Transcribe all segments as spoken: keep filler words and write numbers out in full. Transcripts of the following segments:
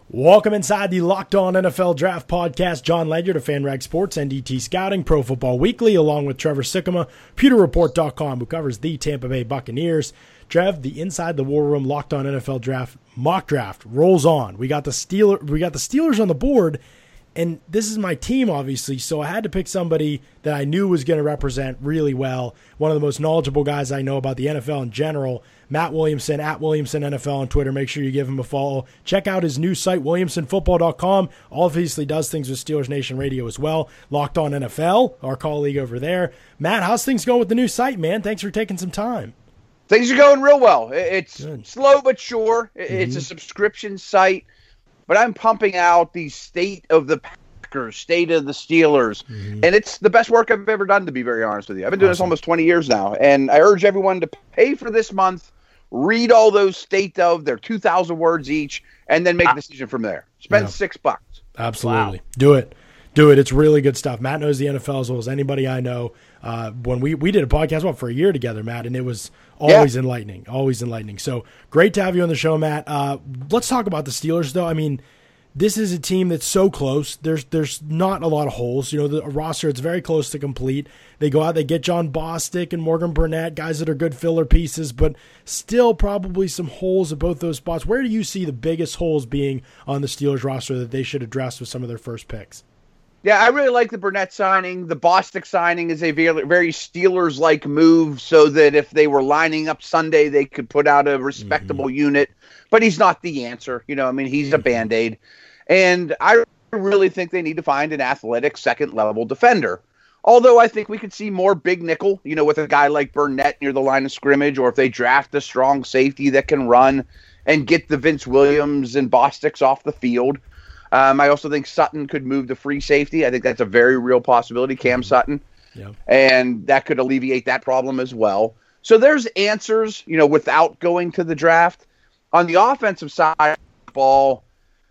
Welcome inside the Locked On N F L Draft Podcast. John Ledyard of FanRag Sports, N D T Scouting, Pro Football Weekly, along with Trevor Sikkema, Pewter Report dot com, who covers the Tampa Bay Buccaneers. Trev, the Inside the War Room Locked On N F L Draft mock draft rolls on. We got the Steeler, we got the Steelers on the board, and this is my team, obviously, so I had to pick somebody that I knew was going to represent really well. One of the most knowledgeable guys I know about the N F L in general, Matt Williamson, at Williamson N F L on Twitter. Make sure you give him a follow. Check out his new site, Williamson Football dot com. Obviously does things with Steelers Nation Radio as well. Locked On N F L, our colleague over there. Matt, how's things going with the new site, man? Thanks for taking some time. Things are going real well. It's Good. Slow but sure. It's mm-hmm. a subscription site, but I'm pumping out the state of the Packers, state of the Steelers, mm-hmm. and it's the best work I've ever done, to be very honest with you. I've been doing awesome. this almost twenty years now, and I urge everyone to pay for this month, read all those state of, they're two thousand words each, and then make a decision from there. Spend yeah. six bucks. Absolutely. Wow. Do it. Do it. It's really good stuff. Matt knows the N F L as well as anybody I know. Uh, when we, we did a podcast well, for a year together, Matt, and it was always yeah. enlightening, always enlightening. So great to have you on the show, Matt. Uh, let's talk about the Steelers, though. I mean, this is a team that's so close. There's there's not a lot of holes. You know, the roster, it's very close to complete. They go out, they get John Bostic and Morgan Burnett, guys that are good filler pieces, but still probably some holes at both those spots. Where do you see the biggest holes being on the Steelers roster that they should address with some of their first picks? Yeah, I really like the Burnett signing. The Bostic signing is a very, very Steelers-like move so that if they were lining up Sunday, they could put out a respectable mm-hmm. unit. But he's not the answer. You know, I mean, he's a Band-Aid. And I really think they need to find an athletic second-level defender. Although I think we could see more big nickel, you know, with a guy like Burnett near the line of scrimmage, or if they draft a strong safety that can run and get the Vince Williams and Bostics off the field. Um, I also think Sutton could move to free safety. I think that's a very real possibility, Cam Sutton. Yeah. And that could alleviate that problem as well. So there's answers, you know, without going to the draft. On the offensive side of the ball,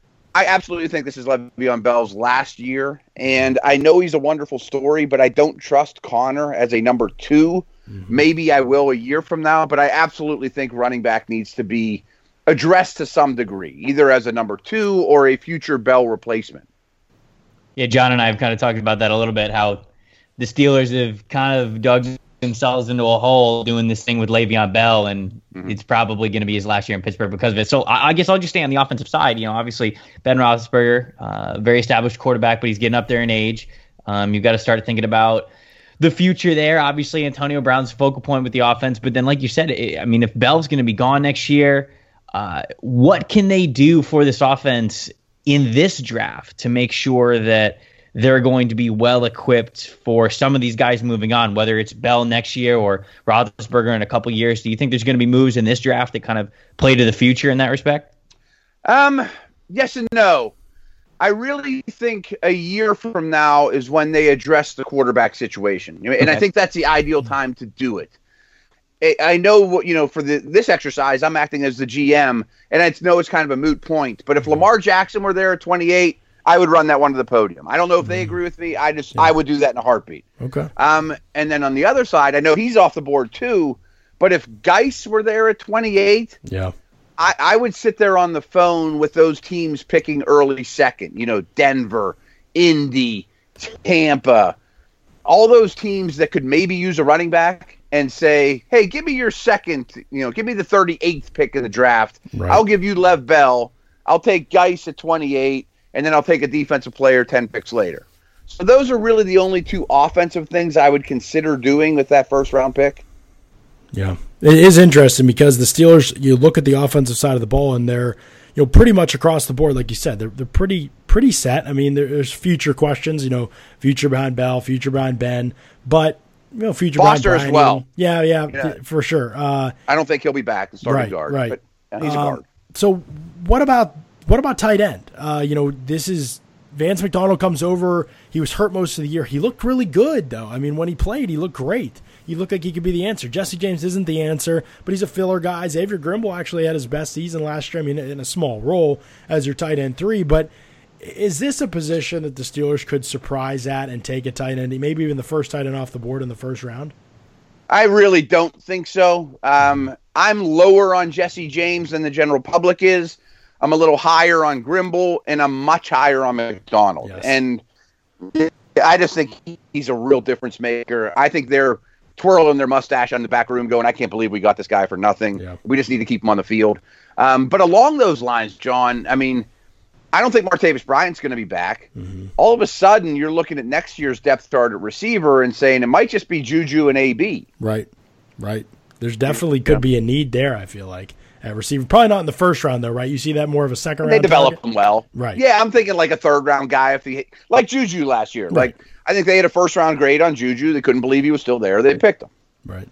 I absolutely think this is Le'Veon Bell's last year. And I know he's a wonderful story, but I don't trust Connor as a number two. Mm-hmm. Maybe I will a year from now, but I absolutely think running back needs to be addressed to some degree, either as a number two or a future Bell replacement. Yeah, John and I have kind of talked about that a little bit, how the Steelers have kind of dug themselves into a hole doing this thing with Le'Veon Bell, and mm-hmm. it's probably going to be his last year in Pittsburgh because of it. So I, I guess I'll just stay on the offensive side. You know, obviously Ben Roethlisberger, uh, very established quarterback, but he's getting up there in age. Um, you've got to start thinking about the future there. Obviously, Antonio Brown's focal point with the offense, but then like you said, it, I mean, if Bell's going to be gone next year, Uh, what can they do for this offense in this draft to make sure that they're going to be well equipped for some of these guys moving on, whether it's Bell next year or Roethlisberger in a couple years? Do you think there's going to be moves in this draft that kind of play to the future in that respect? Um, yes and no. I really think a year from now is when they address the quarterback situation. And okay. I think that's the ideal time to do it. I know, you know, for the, this exercise, I'm acting as the G M, and I know it's kind of a moot point. But if Lamar Jackson were there at twenty-eight, I would run that one to the podium. I don't know if they agree with me. I just, yeah. I would do that in a heartbeat. Okay. Um, and then on the other side, I know he's off the board too. But if Geis were there at twenty-eight, yeah, I, I would sit there on the phone with those teams picking early second. You know, Denver, Indy, Tampa, all those teams that could maybe use a running back. And say, hey, give me your second, you know, give me the thirty-eighth pick of the draft. Right. I'll give you Lev Bell. I'll take Geis at twenty-eight, and then I'll take a defensive player ten picks later. So those are really the only two offensive things I would consider doing with that first-round pick. Yeah, it is interesting because the Steelers, you look at the offensive side of the ball, and they're, you know, pretty much across the board, like you said, they're they're pretty pretty set. I mean, there's future questions, you know, future behind Bell, future behind Ben, but you know, future Foster as well. Yeah, yeah, yeah, for sure. Uh, I don't think he'll be back in starting right, guard, right. but yeah, he's um, a guard. So what about what about tight end? Uh, you know, this is Vance McDonald comes over. He was hurt most of the year. He looked really good, though. I mean, when he played, he looked great. He looked like he could be the answer. Jesse James isn't the answer, but he's a filler guy. Xavier Grimble actually had his best season last year. I mean, in a small role as your tight end three, but is this a position that the Steelers could surprise at and take a tight end, maybe even the first tight end off the board in the first round? I really don't think so. Um, I'm lower on Jesse James than the general public is. I'm a little higher on Grimble, and I'm much higher on McDonald. Yes. And I just think he's a real difference maker. I think they're twirling their mustache on the back room going, I can't believe we got this guy for nothing. Yeah. We just need to keep him on the field. Um, but along those lines, John, I mean, I don't think Martavis Bryant's going to be back. Mm-hmm. All of a sudden, you're looking at next year's depth chart at receiver and saying it might just be Juju and A B. Right, right. There's definitely could yeah. be a need there, I feel like, at receiver. Probably not in the first round, though, right? You see that more of a second round They develop target? them well. Right. Yeah, I'm thinking like a third-round guy, if he like Juju last year. Right. Like I think they had a first-round grade on Juju. They couldn't believe he was still there. They picked him. Right.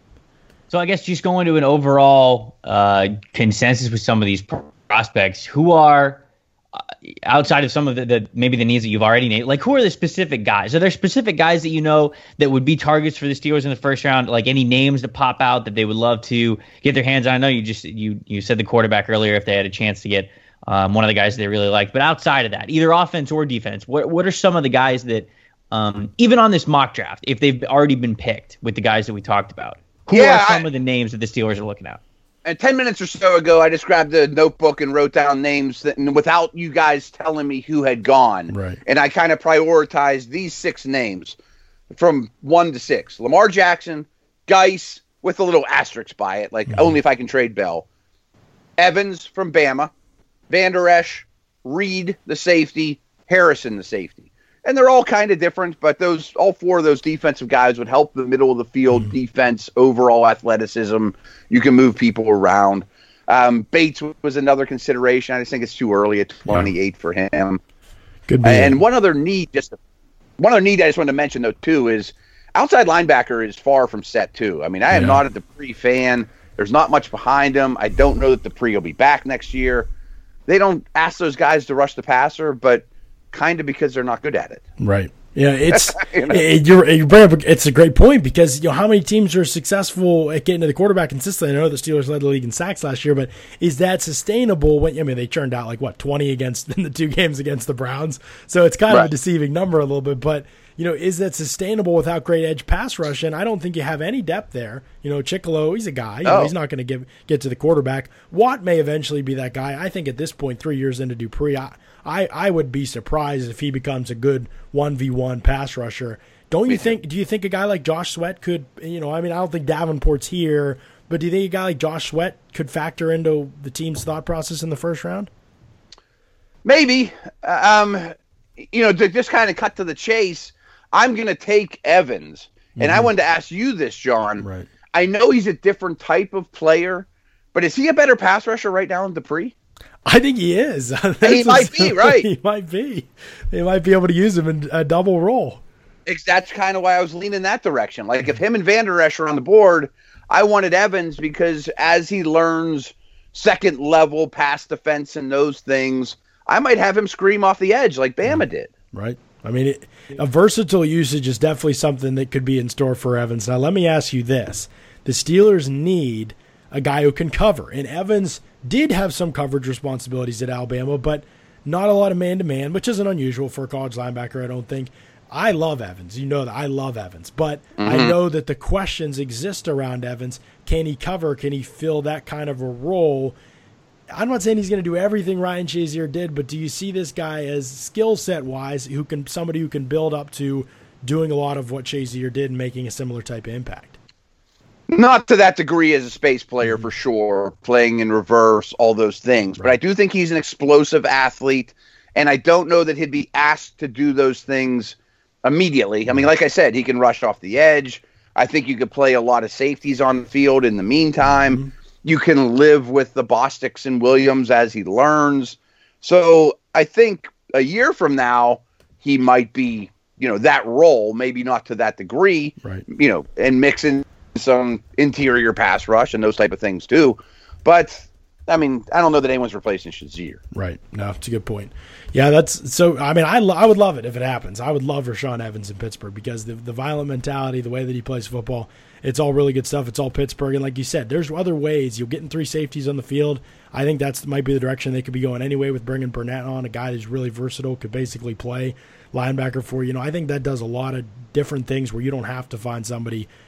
So I guess just going to an overall uh, consensus with some of these prospects, who are uh, outside of some of the, the maybe the needs that you've already named, like who are the specific guys? Are there specific guys that you know that would be targets for the Steelers in the first round? Like any names that pop out that they would love to get their hands on? I know you just you you said the quarterback earlier if they had a chance to get um, one of the guys that they really liked, but outside of that, either offense or defense, what what are some of the guys that um, even on this mock draft, if they've already been picked with the guys that we talked about? Who yeah, are some I, of the names that the Steelers are looking at? And ten minutes or so ago, I just grabbed a notebook and wrote down names that, and without you guys telling me who had gone. Right. And I kind of prioritized these six names from one to six. Lamar Jackson, Geis, with a little asterisk by it, like mm-hmm. only if I can trade Bell. Evans from Bama, Van Der Esch, Reed, the safety, Harrison, the safety. And they're all kind of different, but those all four of those defensive guys would help the middle of the field mm-hmm. defense, overall athleticism. You can move people around. Um, Bates was another consideration. I just think it's too early at twenty-eight yeah. for him. Good man. And one other need, just one other need I just wanted to mention though too is outside linebacker is far from set too. I mean, I am yeah. not a Dupree fan. There's not much behind him. I don't know that Dupree will be back next year. They don't ask those guys to rush the passer, but kind of because they're not good at it. Right. Yeah, it's you know? it, you're, you bring up, it's a great point because you know how many teams are successful at getting to the quarterback consistently. I know the Steelers led the league in sacks last year, but is that sustainable? When I mean, they turned out like what twenty against in the two games against the Browns, so it's kind right. of a deceiving number a little bit. But you know, is that sustainable without great edge pass rush? And I don't think you have any depth there. You know, Chicolo, he's a guy. You oh. know, he's not going to give get to the quarterback. Watt may eventually be that guy. I think at this point, three years into Dupree, I, I, I would be surprised if he becomes a good one v one pass rusher. Don't you think – do you think a guy like Josh Sweat could – you know, I mean, I don't think Davenport's here, but do you think a guy like Josh Sweat could factor into the team's thought process in the first round? Maybe. Um, you know, to just kind of cut to the chase, I'm going to take Evans. Mm-hmm. And I wanted to ask you this, John. Right. I know he's a different type of player, but is he a better pass rusher right now than Dupree? I think he is. He might be, right. He might be. They might be able to use him in a double role. That's kind of why I was leaning that direction. Like, if him and Van Der Esch are on the board, I wanted Evans because as he learns second-level pass defense and those things, I might have him scream off the edge like Bama did. Right. I mean, it, a versatile usage is definitely something that could be in store for Evans. Now, let me ask you this. The Steelers need a guy who can cover, and Evans did have some coverage responsibilities at Alabama, but not a lot of man-to-man, which isn't unusual for a college linebacker, I don't think. I love Evans. You know that. I love Evans. But mm-hmm. I know that the questions exist around Evans. Can he cover? Can he fill that kind of a role? I'm not saying he's going to do everything Ryan Shazier did, but do you see this guy as skill set-wise, who can somebody who can build up to doing a lot of what Shazier did and making a similar type of impact? Not to that degree as a space player, for sure, playing in reverse, all those things. Right. But I do think he's an explosive athlete, and I don't know that he'd be asked to do those things immediately. I mean, like I said, he can rush off the edge. I think you could play a lot of safeties on the field in the meantime. Mm-hmm. You can live with the Bostics and Williams as he learns. So I think a year from now, he might be, you know, that role, maybe not to that degree, right. you know, and mixing some interior pass rush and those type of things too. But I mean, I don't know that anyone's replacing Shazier. Right. No, it's a good point. Yeah, that's so. I mean, I, lo- I would love it if it happens. I would love Rashaan Evans in Pittsburgh because the the violent mentality, the way that he plays football, it's all really good stuff. It's all Pittsburgh, and like you said, there's other ways. You're getting three safeties on the field. I think that's might be the direction they could be going anyway with bringing Burnett on, a guy who's really versatile, could basically play linebacker for you. You know, I think that does a lot of different things where you don't have to find somebody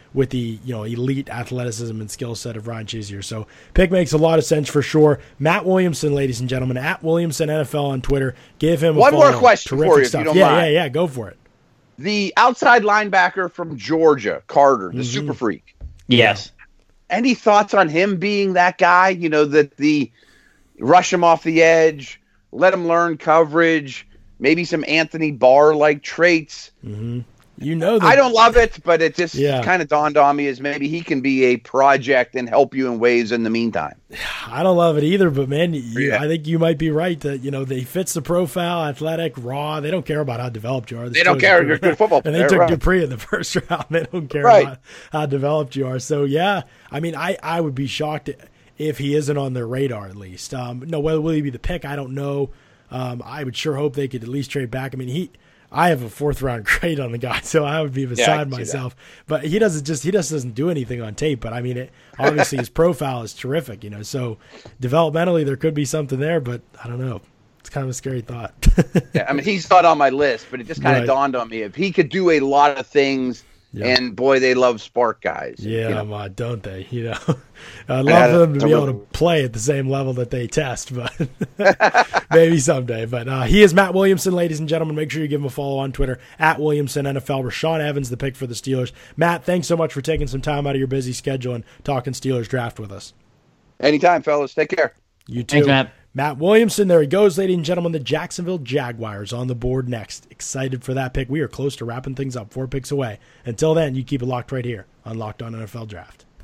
with the you know elite athleticism and skill set of Ryan Shazier. So pick makes a lot of sense for sure. Matt Williamson, ladies and gentlemen, at Williamson N F L on Twitter. Give him a one follow. more question Terrific for you, stuff. if you don't yeah, mind. yeah, yeah. Go for it. The outside linebacker from Georgia, Carter, the Mhm. super freak. Yes. Any thoughts on him being that guy? You know, that the rush him off the edge, let him learn coverage, maybe some Anthony Barr-like traits. Mm-hmm. You know, that, I don't love it, but it just Yeah. kind of dawned on me as maybe he can be a project and help you in ways in the meantime. I don't love it either, but man, you, Yeah. I think you might be right that you know they fits the profile, athletic, raw. They don't care about how developed you are. They don't care. You're a good football And they player, took right. Dupree in the first round. They don't care Right. about how developed you are. So yeah, I mean, I, I would be shocked if he isn't on their radar at least. Um, no, whether will he be the pick, I don't know. Um, I would sure hope they could at least trade back. I mean, he. I have a fourth round grade on the guy, so I would be beside can see myself. But he doesn't just he just doesn't do anything on tape. But I mean, it, obviously his profile is terrific, you know. So developmentally, there could be something there, but I don't know. It's kind of a scary thought. Yeah, I mean, he's not on my list, but it just kind of Right. dawned on me if he could do a lot of things. Yeah. And boy, they love spark guys. Yeah, you know? um, uh, don't they? You know, I'd love Yeah, for them to be able to absolutely. play at the same level that they test, but maybe someday. But uh, he is Matt Williamson, ladies and gentlemen. Make sure you give him a follow on Twitter at Williamson N F L. Rashawn Evans, the pick for the Steelers. Matt, thanks so much for taking some time out of your busy schedule and talking Steelers draft with us. Anytime, fellas. Take care. You too. Thanks, Matt. Matt Williamson, there he goes, ladies and gentlemen. The Jacksonville Jaguars on the board next. Excited for that pick. We are close to wrapping things up. Four picks away. Until then, you keep it locked right here on Locked On N F L Draft.